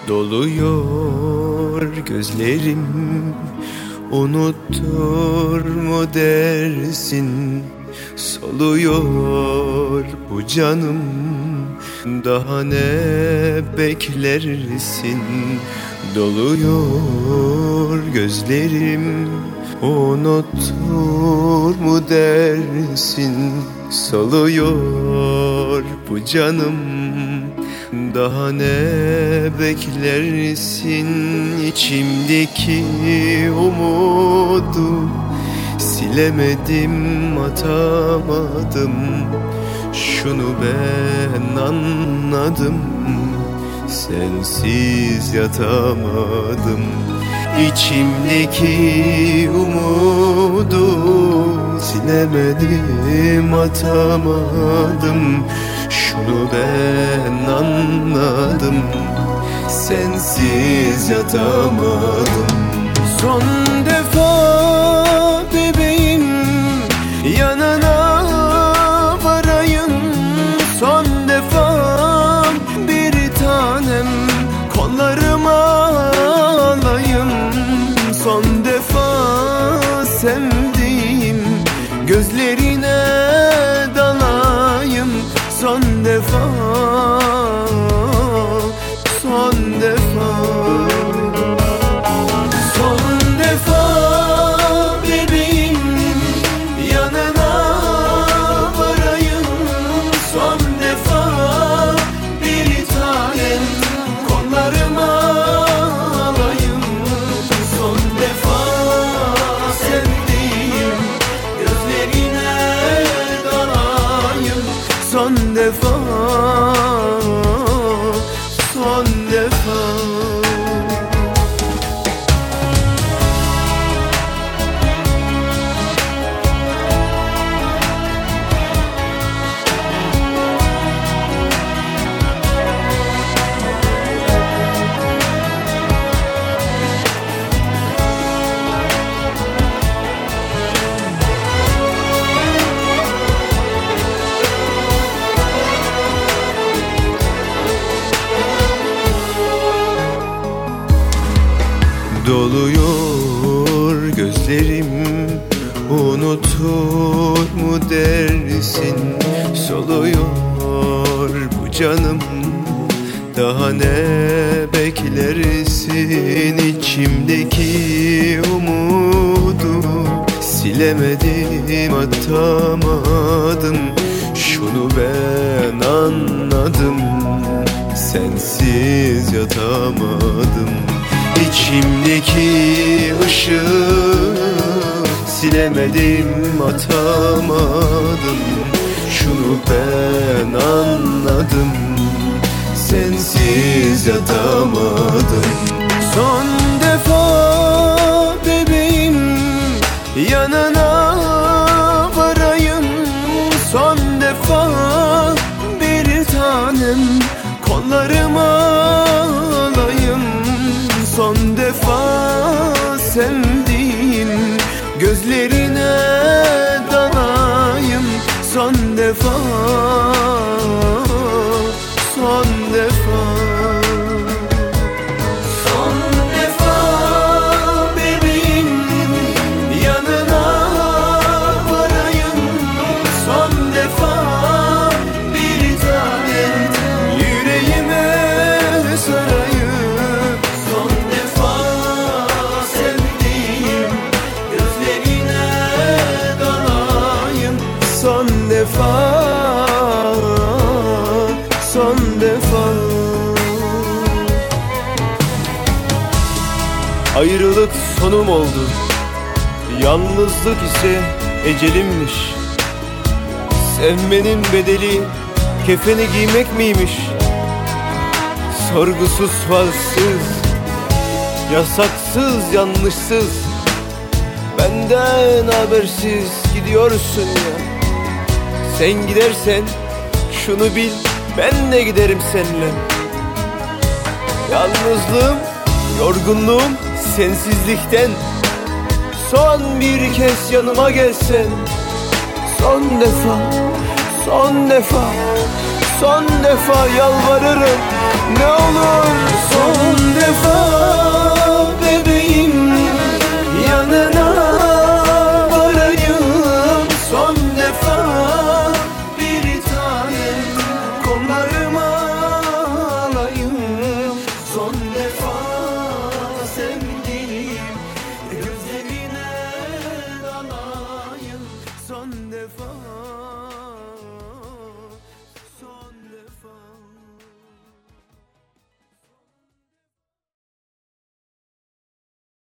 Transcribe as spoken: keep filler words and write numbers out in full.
Doluyor gözlerim, unutur mu dersin? Soluyor bu canım, daha ne beklersin? Doluyor gözlerim, unutur mu dersin? Soluyor bu canım, daha ne beklersin? İçimdeki umudu silemedim, atamadım. Şunu ben anladım, sensiz yatamadım. İçimdeki umudu silemedim, atamadım. Şunu ben anladım, sensiz yatamadım. Son defa bebeğim, yanına varayım. Son defa bir tanem, kollarıma alayım. Son defa sevdiğim, gözlerine dalayım. Son defa, son defa, son defa bebeğim, yanına varayım. Son defa bir tanem, kollarıma alayım. Son defa sevdiğim, gözlerine dalayım. Son defa, son defa. Doluyor gözlerim, unutur mu dersin? Soluyor bu canım, daha ne beklersin? İçimdeki umudu silemedim, atamadım. Şunu ben anladım, sensiz yatamadım. İçimdeki ışığı silemedim, atamadım. Şunu ben anladım, sensiz yatamadım. Son defa bebeğim, yanına varayım. Son defa bir tanem, kollarıma alayım. Son defa sevdiğim, gözlerine dalayım. Son defa, son defa, son defa bebeğim, yanına varayım. Son defa bir tanem, yüreğime sarayım. Son defa sevdiğim, gözlerine dalayım. Son defa, son defa. Ayrılık sonum oldu, yalnızlık ise ecelimmiş. Sevmenin bedeli kefeni giymek miymiş? Sorgusuz sualsiz, yasaksız yanlışsız, benden habersiz gidiyorsun ya. Sen gidersen şunu bil, ben de giderim seninle. Yalnızlığım, yorgunluğum sensizlikten. Son bir kez yanıma gelsen. Son defa, son defa, son defa yalvarırım. Ne olur son defa